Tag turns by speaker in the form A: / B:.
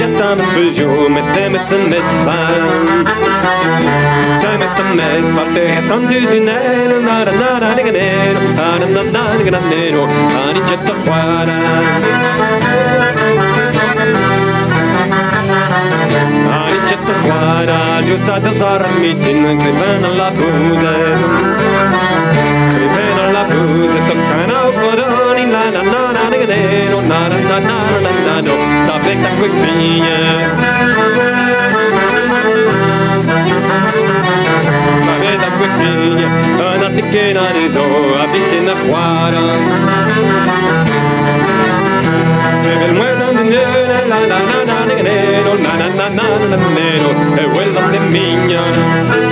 A: tamas fuzio met demes en mesfan. Kai met de mes varte tan duzineno nada nada niganero nada nada niganero ani jetto quara. Ani jetto quara giusta da zarmitin crevena la buze. Crevena la buze toccana foroni nada nada niganero nada nada nada da pezza quick pigne. Da quepigna, una ticchina di so, a picchina quara. E per muetan di nera, la la la la nero, na na na na na nero, e quella de migna.